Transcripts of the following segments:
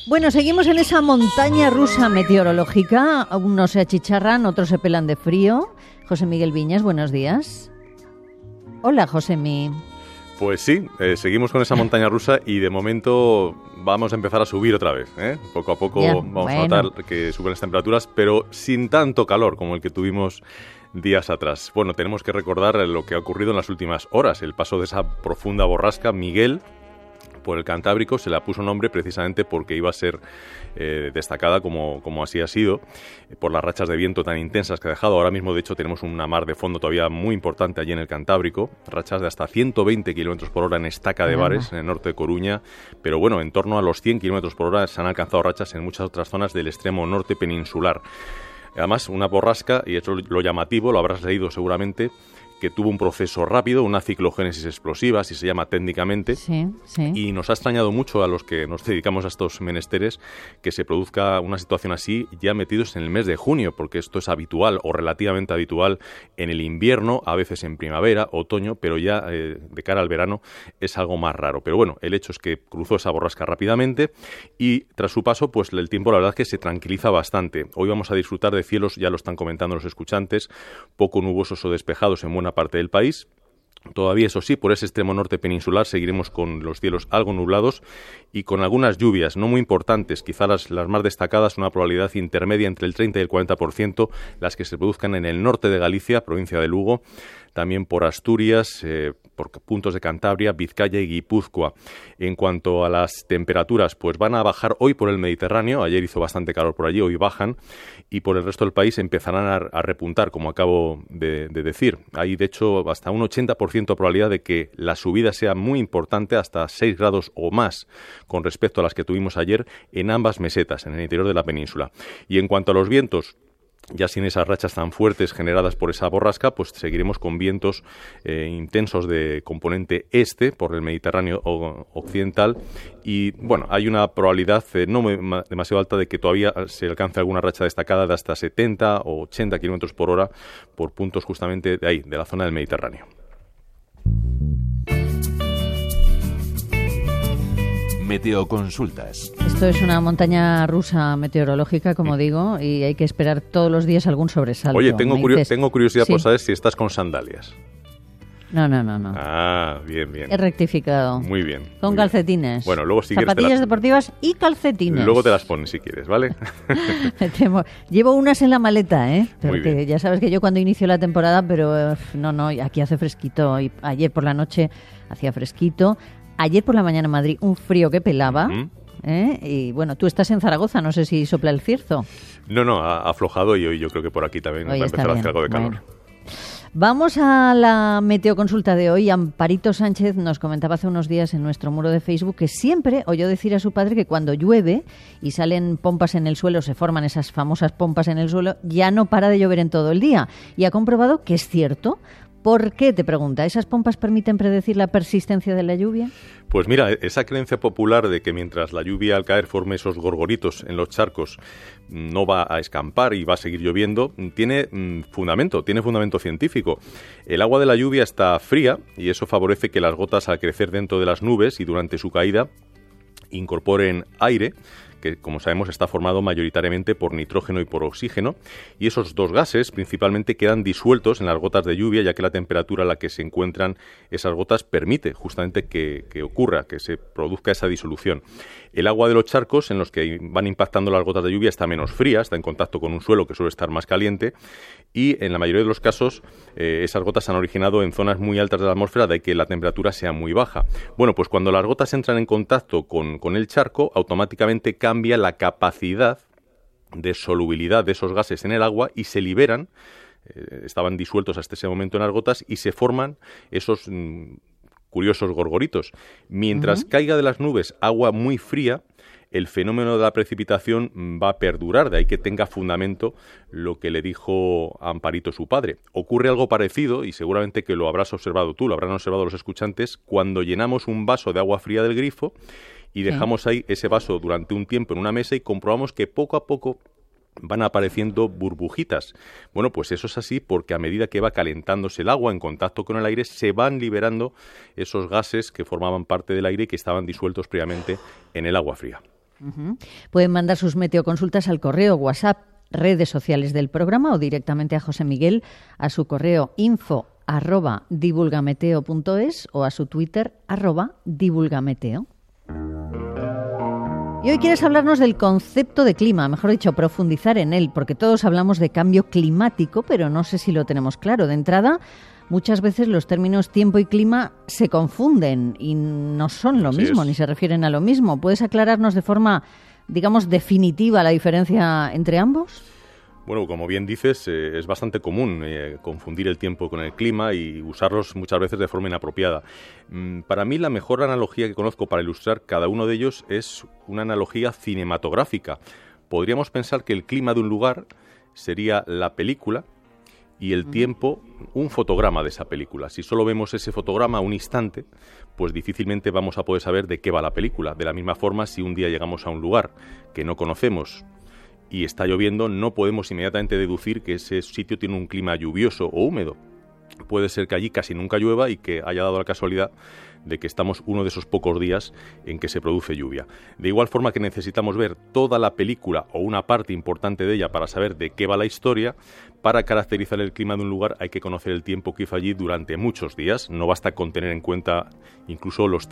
Bueno, seguimos en esa montaña rusa meteorológica. Unos se achicharran, otros se pelan de frío. José Miguel Viñas, buenos días. Hola, Josemi. Pues sí, seguimos con esa montaña rusa y de momento vamos a empezar a subir otra vez, ¿eh? Poco a poco vamos a notar que suben las temperaturas, pero sin tanto calor como el que tuvimos días atrás. Bueno, tenemos que recordar lo que ha ocurrido en las últimas horas, el paso de esa profunda borrasca Miguel por el Cantábrico. Se le puso nombre precisamente porque iba a ser destacada como así ha sido, por las rachas de viento tan intensas que ha dejado. Ahora mismo, de hecho, tenemos una mar de fondo todavía muy importante allí en el Cantábrico, rachas de hasta 120 km por hora en Estaca de Bares, en el norte de Coruña, pero bueno, en torno a los 100 km por hora se han alcanzado rachas en muchas otras zonas del extremo norte peninsular. Además, una borrasca, y eso lo llamativo, lo habrás leído seguramente, que tuvo un proceso rápido, una ciclogénesis explosiva, así se llama técnicamente, y nos ha extrañado mucho a los que nos dedicamos a estos menesteres que se produzca una situación así ya metidos en el mes de junio, porque esto es habitual o relativamente habitual en el invierno, a veces en primavera, otoño, pero ya de cara al verano es algo más raro. Pero bueno, el hecho es que cruzó esa borrasca rápidamente y tras su paso, pues el tiempo la verdad es que se tranquiliza bastante. Hoy vamos a disfrutar de cielos, ya lo están comentando los escuchantes, poco nubosos o despejados en buena parte del país. Todavía, eso sí, por ese extremo norte peninsular seguiremos con los cielos algo nublados y con algunas lluvias no muy importantes, quizá las más destacadas, una probabilidad intermedia entre el 30 y el 40%, las que se produzcan en el norte de Galicia, provincia de Lugo, también por Asturias, por puntos de Cantabria, Vizcaya y Guipúzcoa. En cuanto a las temperaturas, pues van a bajar hoy por el Mediterráneo, ayer hizo bastante calor por allí, hoy bajan, y por el resto del país empezarán a repuntar, como acabo de decir. Hay, de hecho, hasta un 80% de probabilidad de que la subida sea muy importante, hasta 6 grados o más, con respecto a las que tuvimos ayer en ambas mesetas, en el interior de la península. Y en cuanto a los vientos, ya sin esas rachas tan fuertes generadas por esa borrasca, pues seguiremos con vientos intensos de componente este por el Mediterráneo occidental y, bueno, hay una probabilidad no demasiado alta de que todavía se alcance alguna racha destacada de hasta 70 o 80 km por hora por puntos justamente de ahí, de la zona del Mediterráneo. Meteoconsultas. Esto es una montaña rusa meteorológica, como digo, y hay que esperar todos los días algún sobresalto. Oye, tengo curiosidad por saber si estás con sandalias. No. Ah, bien. He rectificado. Muy bien. Con calcetines. Bueno, luego si quieres zapatillas deportivas y calcetines. Luego te las pones si quieres, ¿vale? Llevo unas en la maleta, ¿eh? Porque ya sabes que yo cuando inicio la temporada, pero no, aquí hace fresquito. Y ayer por la noche hacía fresquito. Ayer por la mañana en Madrid un frío que pelaba. Y bueno, tú estás en Zaragoza, no sé si sopla el cierzo. No, ha aflojado y hoy yo creo que por aquí también va a empezar a hacer algo de calor. Bueno. Vamos a la meteoconsulta de hoy. Amparito Sánchez nos comentaba hace unos días en nuestro muro de Facebook que siempre oyó decir a su padre que cuando llueve y salen pompas en el suelo, se forman esas famosas pompas en el suelo, ya no para de llover en todo el día. Y ha comprobado que es cierto. ¿Por qué, te pregunta? ¿Esas pompas permiten predecir la persistencia de la lluvia? Pues mira, esa creencia popular de que mientras la lluvia al caer forme esos gorgoritos en los charcos no va a escampar y va a seguir lloviendo, tiene fundamento científico. El agua de la lluvia está fría y eso favorece que las gotas al crecer dentro de las nubes y durante su caída incorporen aire, que como sabemos está formado mayoritariamente por nitrógeno y por oxígeno, y esos dos gases principalmente quedan disueltos en las gotas de lluvia, ya que la temperatura a la que se encuentran esas gotas permite justamente que ocurra, que se produzca esa disolución. El agua de los charcos en los que van impactando las gotas de lluvia está menos fría, está en contacto con un suelo que suele estar más caliente, y en la mayoría de los casos esas gotas se han originado en zonas muy altas de la atmósfera, de que la temperatura sea muy baja. Bueno, pues cuando las gotas entran en contacto con el charco, automáticamente cambia la capacidad de solubilidad de esos gases en el agua y se liberan, estaban disueltos hasta ese momento en las gotas, y se forman esos curiosos gorgoritos. Mientras caiga de las nubes agua muy fría, el fenómeno de la precipitación va a perdurar, de ahí que tenga fundamento lo que le dijo a Amparito su padre. Ocurre algo parecido, y seguramente que lo habrás observado tú, lo habrán observado los escuchantes, cuando llenamos un vaso de agua fría del grifo y dejamos ahí ese vaso durante un tiempo en una mesa y comprobamos que poco a poco van apareciendo burbujitas. Bueno, pues eso es así porque a medida que va calentándose el agua en contacto con el aire, se van liberando esos gases que formaban parte del aire y que estaban disueltos previamente en el agua fría. Pueden mandar sus meteoconsultas al correo, WhatsApp, redes sociales del programa o directamente a José Miguel a su correo info@divulgameteo.es o a su Twitter @divulgameteo. Y hoy quieres hablarnos del concepto de clima, mejor dicho, profundizar en él, porque todos hablamos de cambio climático, pero no sé si lo tenemos claro. De entrada, muchas veces los términos tiempo y clima se confunden y no son lo mismo, ni se refieren a lo mismo. ¿Puedes aclararnos de forma, digamos, definitiva la diferencia entre ambos? Bueno, como bien dices, es bastante común confundir el tiempo con el clima y usarlos muchas veces de forma inapropiada. Para mí la mejor analogía que conozco para ilustrar cada uno de ellos es una analogía cinematográfica. Podríamos pensar que el clima de un lugar sería la película y el tiempo un fotograma de esa película. Si solo vemos ese fotograma un instante, pues difícilmente vamos a poder saber de qué va la película. De la misma forma, si un día llegamos a un lugar que no conocemos y está lloviendo, no podemos inmediatamente deducir que ese sitio tiene un clima lluvioso o húmedo. Puede ser que allí casi nunca llueva y que haya dado la casualidad de que estamos uno de esos pocos días en que se produce lluvia. De igual forma que necesitamos ver toda la película o una parte importante de ella para saber de qué va la historia, para caracterizar el clima de un lugar hay que conocer el tiempo que hizo allí durante muchos días. No basta con tener en cuenta incluso los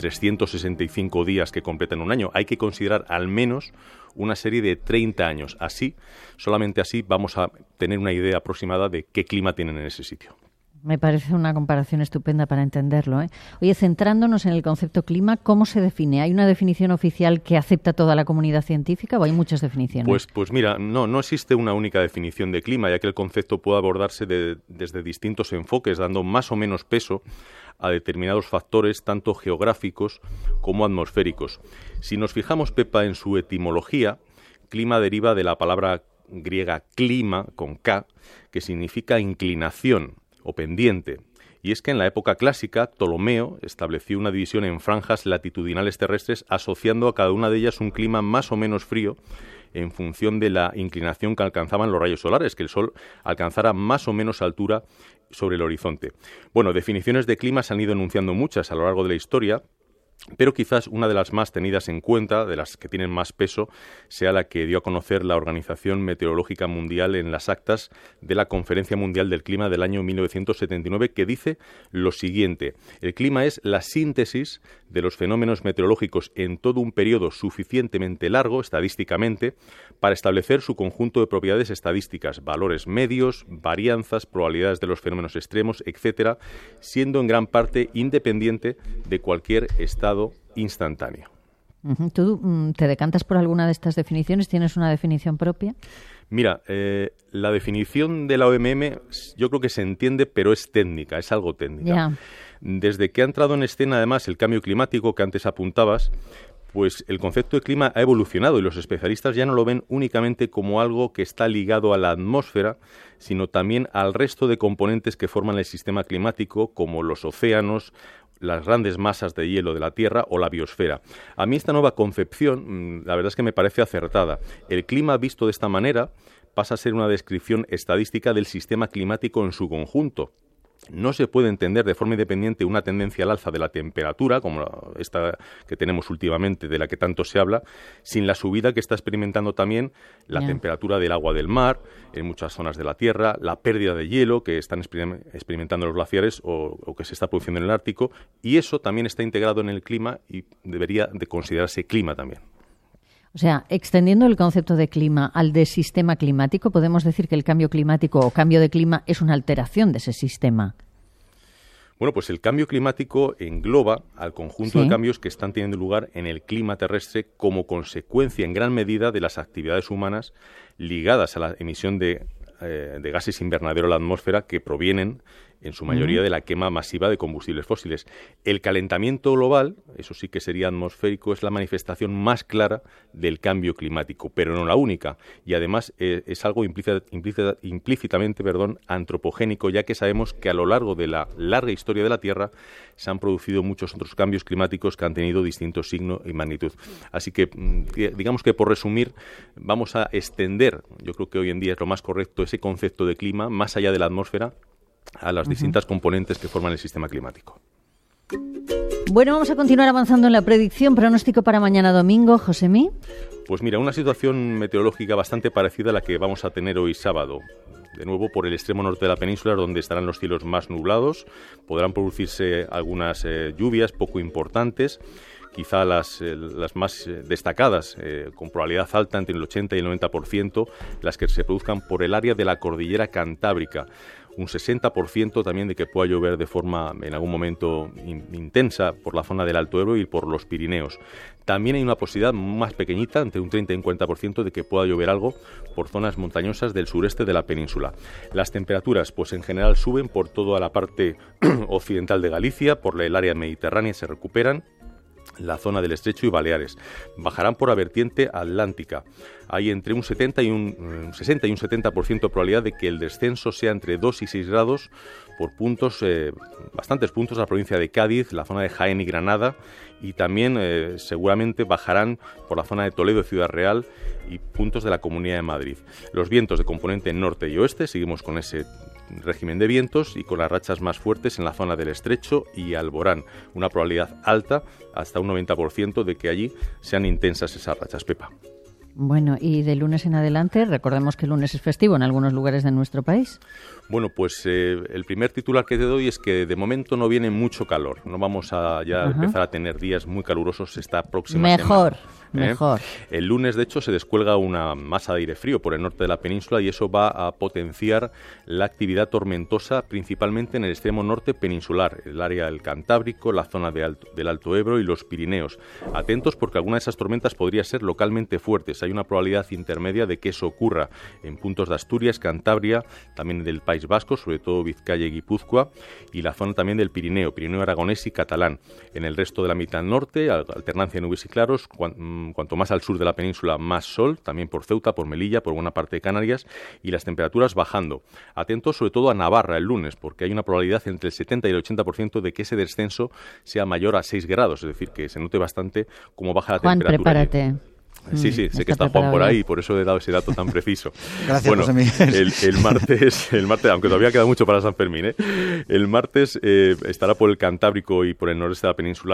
365 días que completan un año. Hay que considerar al menos una serie de 30 años. Así, solamente así vamos a tener una idea aproximada de qué clima tienen en ese sitio. Me parece una comparación estupenda para entenderlo, ¿eh? Oye, centrándonos en el concepto clima, ¿cómo se define? ¿Hay una definición oficial que acepta toda la comunidad científica o hay muchas definiciones? Pues mira, no existe una única definición de clima, ya que el concepto puede abordarse desde distintos enfoques, dando más o menos peso a determinados factores, tanto geográficos como atmosféricos. Si nos fijamos, Pepa, en su etimología, clima deriva de la palabra griega clima, con K, que significa inclinación o pendiente. Y es que en la época clásica, Ptolomeo estableció una división en franjas latitudinales terrestres, asociando a cada una de ellas un clima más o menos frío en función de la inclinación que alcanzaban los rayos solares, que el Sol alcanzara más o menos altura sobre el horizonte. Bueno, definiciones de clima se han ido enunciando muchas a lo largo de la historia, pero quizás una de las más tenidas en cuenta, de las que tienen más peso, sea la que dio a conocer la Organización Meteorológica Mundial en las actas de la Conferencia Mundial del Clima del año 1979, que dice lo siguiente: el clima es la síntesis de los fenómenos meteorológicos en todo un periodo suficientemente largo, estadísticamente, para establecer su conjunto de propiedades estadísticas, valores medios, varianzas, probabilidades de los fenómenos extremos, etcétera, siendo en gran parte independiente de cualquier estado instantáneo. ¿Tú te decantas por alguna de estas definiciones? ¿Tienes una definición propia? Mira, la definición de la OMM yo creo que se entiende, pero es técnica, es algo técnica. Yeah. Desde que ha entrado en escena, además, el cambio climático que antes apuntabas, pues el concepto de clima ha evolucionado y los especialistas ya no lo ven únicamente como algo que está ligado a la atmósfera, sino también al resto de componentes que forman el sistema climático, como los océanos, las grandes masas de hielo de la Tierra o la biosfera. A mí esta nueva concepción, la verdad es que me parece acertada. El clima visto de esta manera pasa a ser una descripción estadística del sistema climático en su conjunto. No se puede entender de forma independiente una tendencia al alza de la temperatura, como esta que tenemos últimamente, de la que tanto se habla, sin la subida que está experimentando también la temperatura del agua del mar en muchas zonas de la Tierra, la pérdida de hielo que están experimentando los glaciares o que se está produciendo en el Ártico, y eso también está integrado en el clima y debería de considerarse clima también. O sea, extendiendo el concepto de clima al de sistema climático, podemos decir que el cambio climático o cambio de clima es una alteración de ese sistema. Bueno, pues el cambio climático engloba al conjunto de cambios que están teniendo lugar en el clima terrestre como consecuencia en gran medida de las actividades humanas ligadas a la emisión de gases invernadero a la atmósfera que provienen en su mayoría de la quema masiva de combustibles fósiles. El calentamiento global, eso sí que sería atmosférico, es la manifestación más clara del cambio climático, pero no la única. Y además es algo implícitamente antropogénico, ya que sabemos que a lo largo de la larga historia de la Tierra se han producido muchos otros cambios climáticos que han tenido distintos signos y magnitud. Así que, digamos que por resumir, vamos a extender, yo creo que hoy en día es lo más correcto, ese concepto de clima más allá de la atmósfera, a las distintas componentes que forman el sistema climático. Bueno, vamos a continuar avanzando en la predicción. Pronóstico para mañana domingo, Josemí. Pues mira, una situación meteorológica bastante parecida a la que vamos a tener hoy sábado. De nuevo, por el extremo norte de la península, donde estarán los cielos más nublados, podrán producirse algunas lluvias poco importantes, quizá las más destacadas, con probabilidad alta entre el 80 y el 90%, las que se produzcan por el área de la cordillera Cantábrica. Un 60% también de que pueda llover de forma en algún momento intensa por la zona del Alto Ebro y por los Pirineos. También hay una posibilidad más pequeñita, entre un 30 y un 40%, de que pueda llover algo por zonas montañosas del sureste de la península. Las temperaturas, pues en general suben por toda la parte occidental de Galicia, por el área mediterránea se recuperan, la zona del Estrecho y Baleares. Bajarán por la vertiente atlántica. Hay entre un 60 y un 70% de probabilidad de que el descenso sea entre 2 y 6 grados por puntos, bastantes puntos, la provincia de Cádiz, la zona de Jaén y Granada, y también seguramente bajarán por la zona de Toledo y Ciudad Real y puntos de la Comunidad de Madrid. Los vientos de componente norte y oeste, seguimos con ese régimen de vientos y con las rachas más fuertes en la zona del Estrecho y Alborán. Una probabilidad alta, hasta un 90%, de que allí sean intensas esas rachas, Pepa. Bueno, y de lunes en adelante, recordemos que el lunes es festivo en algunos lugares de nuestro país. Bueno, pues el primer titular que te doy es que de momento no viene mucho calor. No vamos a ya empezar a tener días muy calurosos esta próxima semana. Mejor. El lunes, de hecho, se descuelga una masa de aire frío por el norte de la península y eso va a potenciar la actividad tormentosa, principalmente en el extremo norte peninsular, el área del Cantábrico, la zona del Alto Ebro y los Pirineos. Atentos porque alguna de esas tormentas podría ser localmente fuertes. Hay una probabilidad intermedia de que eso ocurra en puntos de Asturias, Cantabria, también del País Vasco, sobre todo Vizcaya y Guipúzcoa, y la zona también del Pirineo aragonés y catalán. En el resto de la mitad norte, alternancia de nubes y claros. Cuanto más al sur de la península, más sol, también por Ceuta, por Melilla, por buena parte de Canarias, y las temperaturas bajando. Atentos sobre todo a Navarra el lunes, porque hay una probabilidad entre el 70 y el 80% de que ese descenso sea mayor a 6 grados, es decir, que se note bastante cómo baja la Juan, temperatura. Prepárate. Sí, sé que está Juan por ahí, por eso he dado ese dato tan preciso. Gracias, bueno, José Miguel. El martes, aunque todavía queda mucho para San Fermín, el martes estará por el Cantábrico y por el noreste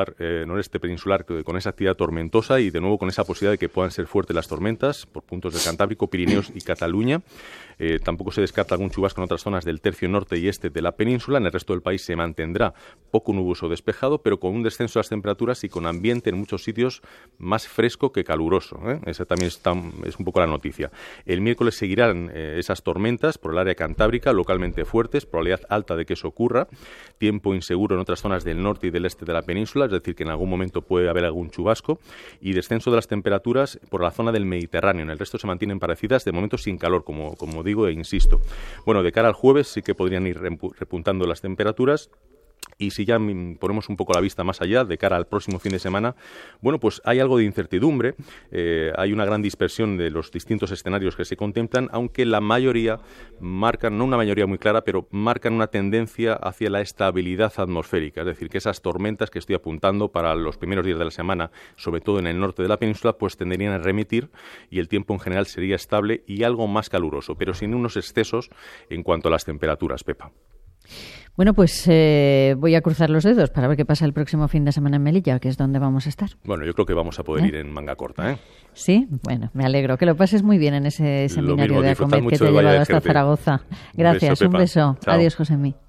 peninsular con esa actividad tormentosa y de nuevo con esa posibilidad de que puedan ser fuertes las tormentas por puntos del Cantábrico, Pirineos y Cataluña. Tampoco se descarta algún chubasco en otras zonas del tercio norte y este de la península. En el resto del país se mantendrá poco nuboso despejado, pero con un descenso de las temperaturas y con ambiente en muchos sitios más fresco que caluroso. Esa también es un poco la noticia. El miércoles seguirán esas tormentas por el área cantábrica, localmente fuertes, probabilidad alta de que eso ocurra, tiempo inseguro en otras zonas del norte y del este de la península, es decir, que en algún momento puede haber algún chubasco, y descenso de las temperaturas por la zona del Mediterráneo. En el resto se mantienen parecidas, de momento sin calor, como digo e insisto. Bueno, de cara al jueves sí que podrían ir repuntando las temperaturas. Y si ya ponemos un poco la vista más allá, de cara al próximo fin de semana, bueno, pues hay algo de incertidumbre, hay una gran dispersión de los distintos escenarios que se contemplan, aunque la mayoría marcan, no una mayoría muy clara, pero marcan una tendencia hacia la estabilidad atmosférica, es decir, que esas tormentas que estoy apuntando para los primeros días de la semana, sobre todo en el norte de la península, pues tenderían a remitir y el tiempo en general sería estable y algo más caluroso, pero sin unos excesos en cuanto a las temperaturas, Pepa. Bueno, pues voy a cruzar los dedos para ver qué pasa el próximo fin de semana en Melilla, que es donde vamos a estar. Bueno, yo creo que vamos a poder ir en manga corta, ¿eh? Sí, bueno, me alegro. Que lo pases muy bien en ese seminario de Acomet que te ha llevado hasta Zaragoza. Gracias, un beso. Chao. Adiós, Josemí.